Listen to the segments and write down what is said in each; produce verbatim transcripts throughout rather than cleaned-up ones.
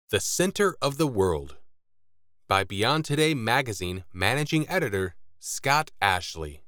The Center of the World by Beyond Today Magazine Managing Editor Scott Ashley.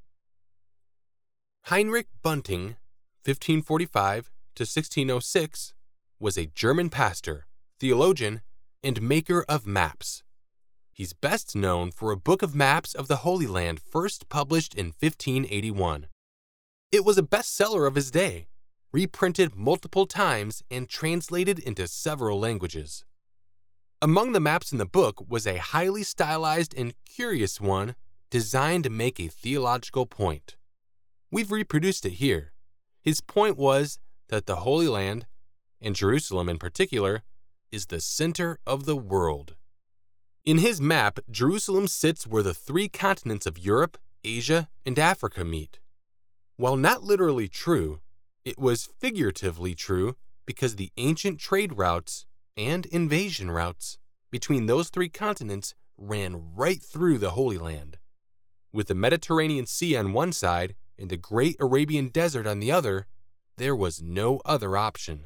Heinrich Bunting, fifteen forty-five to sixteen oh six, was a German pastor, theologian, and maker of maps. He's best known for a book of maps of the Holy Land first published in fifteen eighty-one. It was a bestseller of his day, reprinted multiple times and translated into several languages. Among the maps in the book was a highly stylized and curious one designed to make a theological point. We've reproduced it here. His point was that the Holy Land, and Jerusalem in particular, is the center of the world. In his map, Jerusalem sits where the three continents of Europe, Asia, and Africa meet. While not literally true, it was figuratively true because the ancient trade routes and invasion routes between those three continents ran right through the Holy Land. With the Mediterranean Sea on one side and the Great Arabian Desert on the other, there was no other option.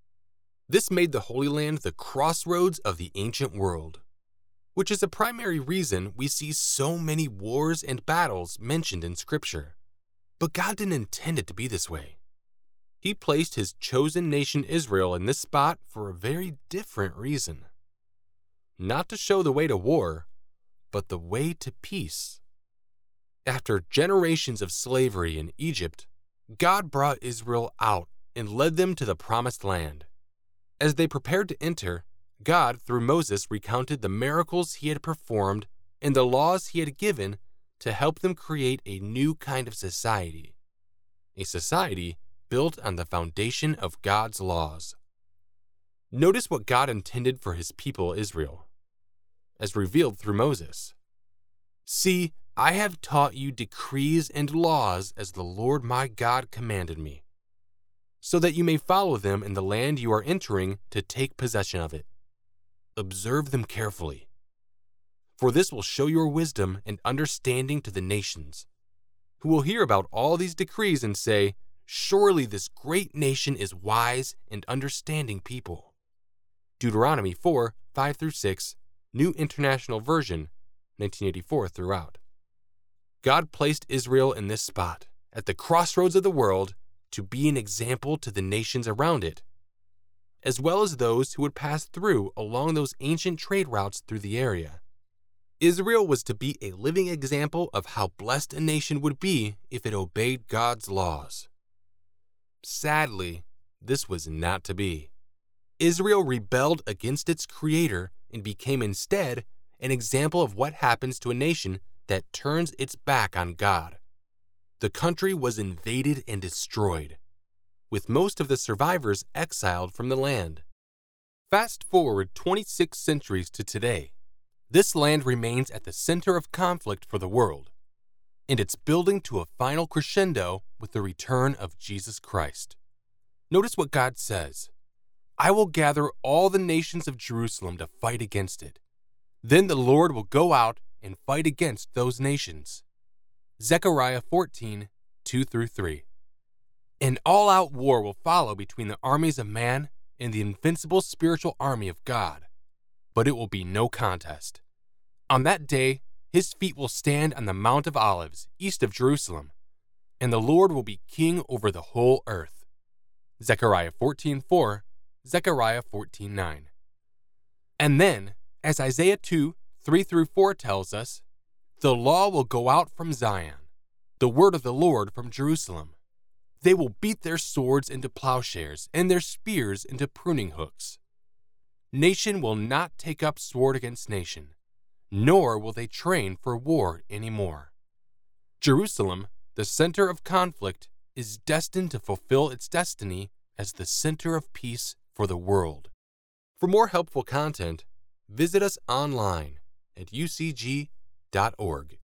This made the Holy Land the crossroads of the ancient world, which is a primary reason we see so many wars and battles mentioned in Scripture. But God didn't intend it to be this way. He placed his chosen nation Israel in this spot for a very different reason. Not to show the way to war, but the way to peace. After generations of slavery in Egypt, God brought Israel out and led them to the promised land. As they prepared to enter, God, through Moses, recounted the miracles he had performed and the laws he had given to help them create a new kind of society. A society built on the foundation of God's laws. Notice what God intended for his people Israel, as revealed through Moses. See, I have taught you decrees and laws as the Lord my God commanded me, so that you may follow them in the land you are entering to take possession of it. Observe them carefully, for this will show your wisdom and understanding to the nations, who will hear about all these decrees and say, surely this great nation is wise and understanding people. Deuteronomy four, five through six, New International Version, nineteen eighty-four throughout. God placed Israel in this spot, at the crossroads of the world, to be an example to the nations around it, as well as those who would pass through along those ancient trade routes through the area. Israel was to be a living example of how blessed a nation would be if it obeyed God's laws. Sadly, this was not to be. Israel rebelled against its creator and became instead an example of what happens to a nation that turns its back on God. The country was invaded and destroyed, with most of the survivors exiled from the land. Fast forward twenty-six centuries to today. This land remains at the center of conflict for the world, and it's building to a final crescendo with the return of Jesus Christ. Notice what God says. I will gather all the nations of Jerusalem to fight against it. Then the Lord will go out and fight against those nations. Zechariah fourteen, two through three. An all-out war will follow between the armies of man and the invincible spiritual army of God, but it will be no contest. On that day, his feet will stand on the Mount of Olives, east of Jerusalem, and the Lord will be king over the whole earth. Zechariah fourteen four, Zechariah fourteen nine. And then, as Isaiah two, three through four tells us, the law will go out from Zion, the word of the Lord from Jerusalem. They will beat their swords into plowshares and their spears into pruning hooks. Nation will not take up sword against nation, nor will they train for war anymore. Jerusalem, the center of conflict, is destined to fulfill its destiny as the center of peace for the world. For more helpful content, visit us online at u c g dot org.